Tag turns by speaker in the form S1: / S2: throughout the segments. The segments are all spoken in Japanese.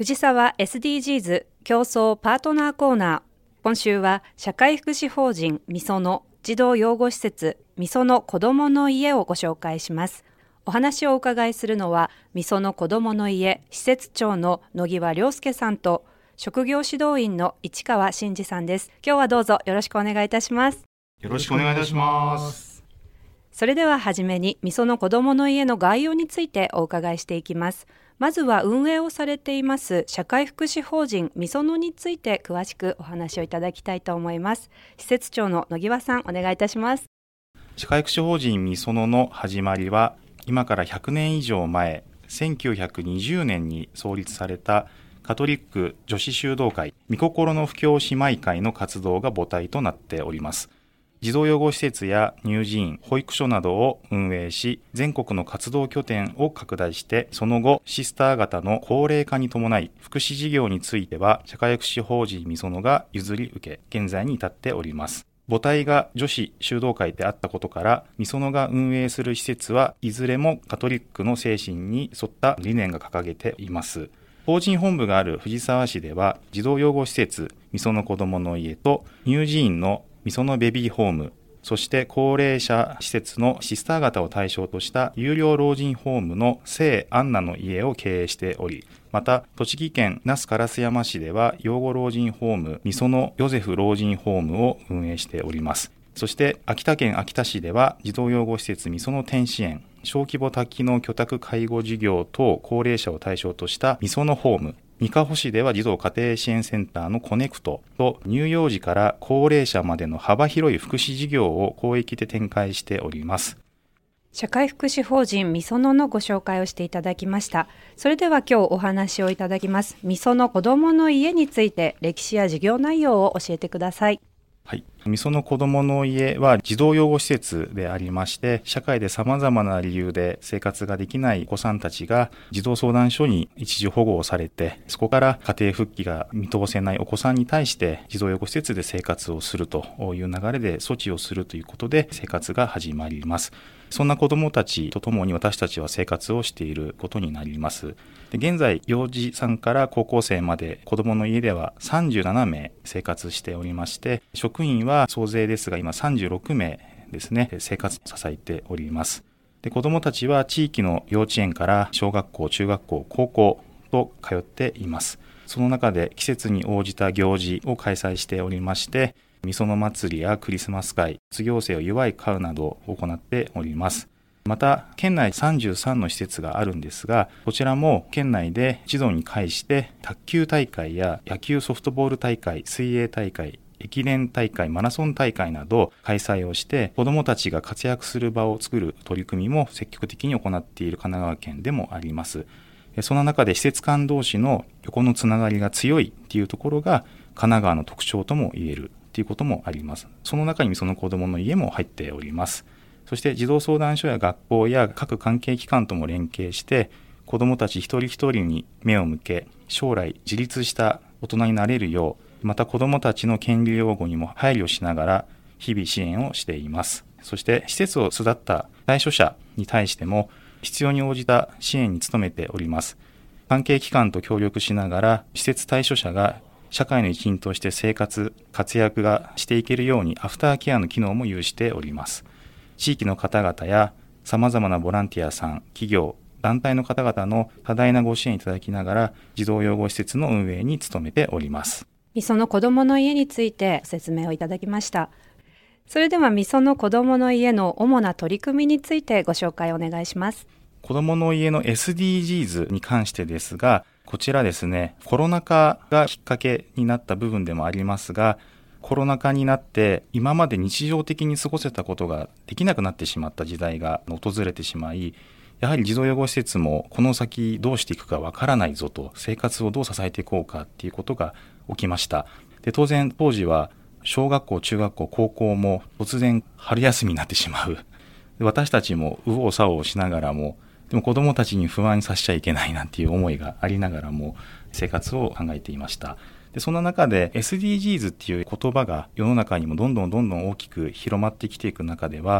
S1: 藤沢 SDGs 競争パートナーコーナー。今週は社会福祉法人みその児童養護施設みその子どもの家をご紹介します。お話をお伺いするのはみその子どもの家施設長の野際亮介さんと職業指導員の市川真嗣さんです。今日はどうぞよろしくお願いいたします。
S2: よろしくお願いいたします。
S1: それでははじめにみその子どもの家の概要についてお伺いしていきます。まずは運営をされています社会福祉法人みそのについて詳しくお話をいただきたいと思います。施設長の野際さん、お願いいたします。
S2: 社会福祉法人みそのの始まりは今から100年以上前、1920年に創立されたカトリック女子修道会御心の布教姉妹会の活動が母体となっております。児童養護施設や乳児院、保育所などを運営し、全国の活動拠点を拡大して、その後、シスター型の高齢化に伴い、福祉事業については、社会福祉法人みそのが譲り受け、現在に至っております。母体が女子修道会であったことから、みそのが運営する施設はいずれもカトリックの精神に沿った理念が掲げています。法人本部がある藤沢市では、児童養護施設みその子どもの家と乳児院のみそのベビーホーム、そして高齢者施設のシスター型を対象とした有料老人ホームの聖アンナの家を経営しており、また栃木県那須烏山市では養護老人ホームみそのヨゼフ老人ホームを運営しております。そして秋田県秋田市では児童養護施設みその天使園、小規模多機能居宅介護事業等高齢者を対象としたみそのホーム、三ヶ穂市では児童家庭支援センターのコネクトと乳幼児から高齢者までの幅広い福祉事業を広域で展開しております。
S1: 社会福祉法人みそののご紹介をしていただきました。それでは今日お話をいただきますみその子どもの家について歴史や事業内容を教えてください。
S2: はい、みその子どもの家は児童養護施設でありまして、社会で様々な理由で生活ができないお子さんたちが児童相談所に一時保護をされて、そこから家庭復帰が見通せないお子さんに対して児童養護施設で生活をするという流れで措置をするということで生活が始まります。そんな子どもたちとともに私たちは生活をしていることになります。で、現在幼児さんから高校生まで子どもの家では37名生活しておりまして、職員は総勢ですが今36名ですね、生活を支えております。で、子どもたちは地域の幼稚園から小学校、中学校、高校と通っています。その中で季節に応じた行事を開催しておりまして、みその祭りやクリスマス会、卒業生を祝い会などを行っております。また、県内33の施設があるんですが、こちらも県内で児童に介して卓球大会や野球ソフトボール大会、水泳大会、駅伝大会、マラソン大会など開催をして、子どもたちが活躍する場を作る取り組みも積極的に行っている神奈川県でもあります。その中で施設間同士の横のつながりが強いっていうところが神奈川の特徴とも言えるということもあります。その中にその子どもの家も入っております。そして児童相談所や学校や各関係機関とも連携して子どもたち一人一人に目を向け、将来自立した大人になれるよう、また子どもたちの権利擁護にも配慮しながら日々支援をしています。そして施設を巣立った対象者に対しても必要に応じた支援に努めております。関係機関と協力しながら施設対象者が社会の一員として生活、活躍がしていけるようにアフターケアの機能も有しております。地域の方々や様々なボランティアさん、企業、団体の方々の多大なご支援いただきながら児童養護施設の運営に努めております。
S1: みその子どもの家についてご説明をいただきました。それではみその子どもの家の主な取り組みについてご紹介お願いします。
S2: 子どもの家の SDGs に関してですが、こちらですね、コロナ禍がきっかけになった部分でもありますが、コロナ禍になって今まで日常的に過ごせたことができなくなってしまった時代が訪れてしまい、やはり児童養護施設もこの先どうしていくかわからないぞと、生活をどう支えていこうかっていうことが起きました。で、当然当時は小学校、中学校、高校も突然春休みになってしまう。私たちも右往左往しながらも、でも子どもたちに不安にさせちゃいけないなんていう思いがありながらも生活を考えていました。で、そんな中で SDGs っていう言葉が世の中にもどんどん大きく広まってきていく中では、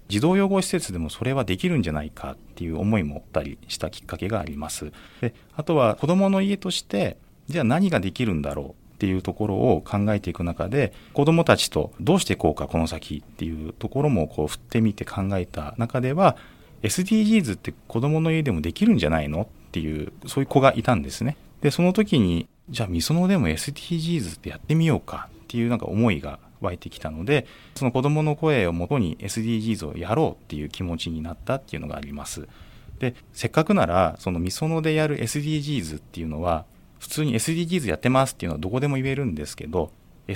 S2: 児童養護施設でもそれはできるんじゃないかっていう思いもあったりしたきっかけがあります。で、あとは子どもの家としてじゃあ何ができるんだろうっていうところを考えていく中で、子どもたちとどうしていこうかこの先っていうところも振ってみて考えた中では、 SDGs って子どもの家でもできるんじゃないのっていうそういう子がいたんですね。でその時にじゃあみそのでも SDGs ってやってみようかっていう思いが湧いてきたので、その子どもの声をもとに SDGs をやろうっていう気持ちになったっていうのがあります。でせっかくならそのみそのでやる SDGs っていうのは普通に SDGs やってますっていうのはどこでも言えるんですけど、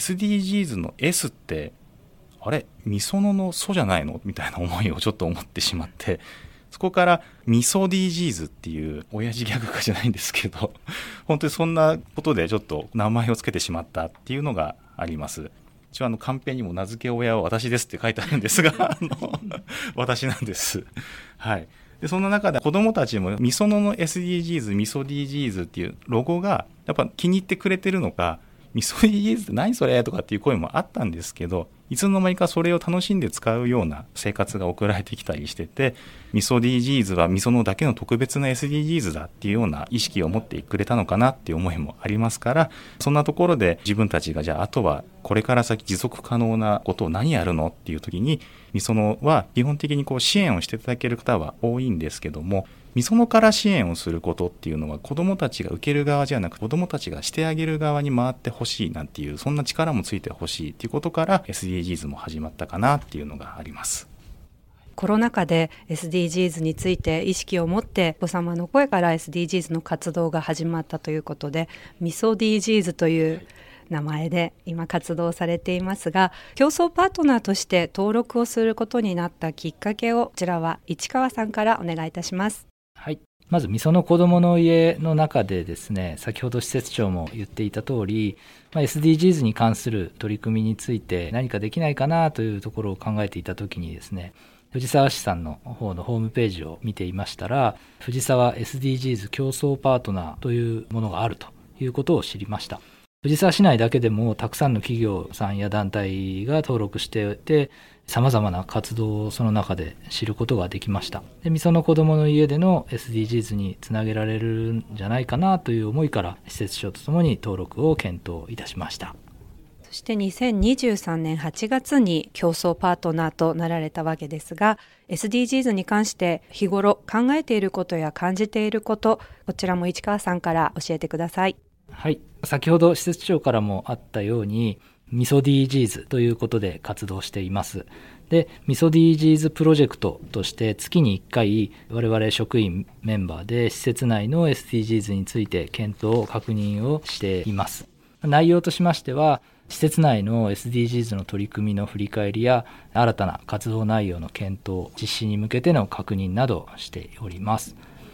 S2: SDGs の S ってあれみそののそじゃないのみたいな思いをちょっと思ってしまって、そこからみそ DGs っていう親父ギャグかじゃないんですけど本当にそんなことでちょっと名前をつけてしまったっていうのがあります。一応カンペにも名付け親は私ですって書いてあるんですが私なんです。はい。でそんな中で子どもたちもみそのの SDGs みそ DGs っていうロゴがやっぱ気に入ってくれてるのか、みそ DGs って何それとかっていう声もあったんですけど、いつの間にかそれを楽しんで使うような生活が送られてきたりしてて、みそ DGs はみそのだけの特別な SDGs だっていうような意識を持ってくれたのかなっていう思いもありますから、そんなところで自分たちがじゃああとはこれから先持続可能なことを何やるのっていう時に、みそのは基本的に支援をしていただける方は多いんですけども、みそのから支援をすることっていうのは子どもたちが受ける側じゃなく子どもたちがしてあげる側に回ってほしいなんていう、そんな力もついてほしいっていうことから SDGs も始まったかなっていうのがあります。
S1: コロナ禍で SDGs について意識を持ってお子様の声から SDGs の活動が始まったということで、みそ DGs という名前で今活動されていますが、競争パートナーとして登録をすることになったきっかけをこちらは市川さんからお願いいたします。
S3: はい、まずみその子どもの家の中でですね、先ほど施設長も言っていた通り、SDGs に関する取り組みについて何かできないかなというところを考えていたときにですね、藤沢市さんの方のホームページを見ていましたら、藤沢 SDGs 競争パートナーというものがあるということを知りました。藤沢市内だけでもたくさんの企業さんや団体が登録していて、様々な活動をその中で知ることができました。で、みその子どもの家での SDGs につなげられるんじゃないかなという思いから、施設長とともに登録を検討いたしました。
S1: そして2023年8月に競争パートナーとなられたわけですが、 SDGs に関して日頃考えていることや感じていること、こちらも市川さんから教えてください。
S3: はい、先ほど施設長からもあったように、みそ DGs ということで活動しています。で、みそ DGs プロジェクトとして月に1回我々職員メンバーで施設内の SDGs について検討確認をしています。内容としましては、施設内の SDGs の取り組みの振り返りや新たな活動内容の検討、実施に向けての確認などをしております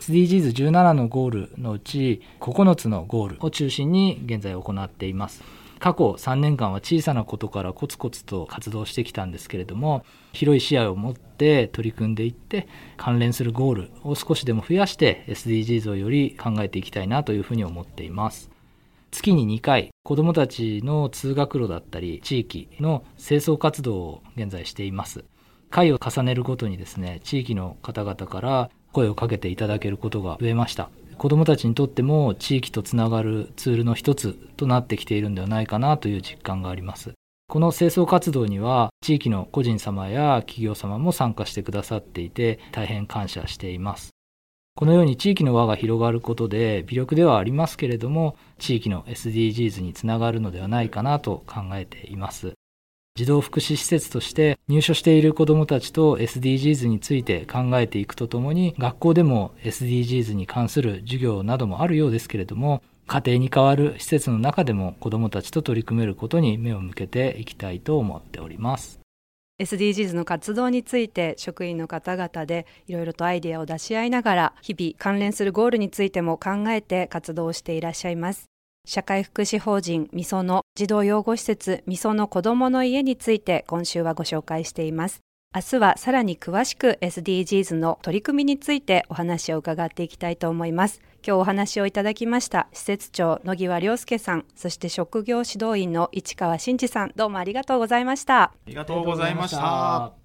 S3: 。SDGs17 のゴールのうち9つのゴールを中心に現在行っています。過去3年間は小さなことからコツコツと活動してきたんですけれども、広い視野を持って取り組んでいって関連するゴールを少しでも増やして SDGs をより考えていきたいなというふうに思っています。月に2回子どもたちの通学路だったり地域の清掃活動を現在しています。回を重ねるごとにですね、地域の方々から声をかけていただけることが増えました。子どもたちにとっても地域とつながるツールの一つとなってきているんではないかなという実感があります。この清掃活動には地域の個人様や企業様も参加してくださっていて、大変感謝しています。このように地域の輪が広がることで微力ではありますけれども、地域の SDGs につながるのではないかなと考えています。児童福祉施設として入所している子どもたちと SDGs について考えていくとともに、学校でも SDGs に関する授業などもあるようですけれども、家庭に代わる施設の中でも子どもたちと取り組めることに目を向けていきたいと思っております。
S1: SDGs の活動について職員の方々でいろいろとアイデアを出し合いながら、日々関連するゴールについても考えて活動していらっしゃいます。社会福祉法人みその児童養護施設みその子どもの家について今週はご紹介しています。明日はさらに詳しく SDGs の取り組みについてお話を伺っていきたいと思います。今日お話をいただきました施設長野際亮介さん、そして職業指導員の市川真嗣さん、どうもありがとうございました。
S2: ありがとうございました。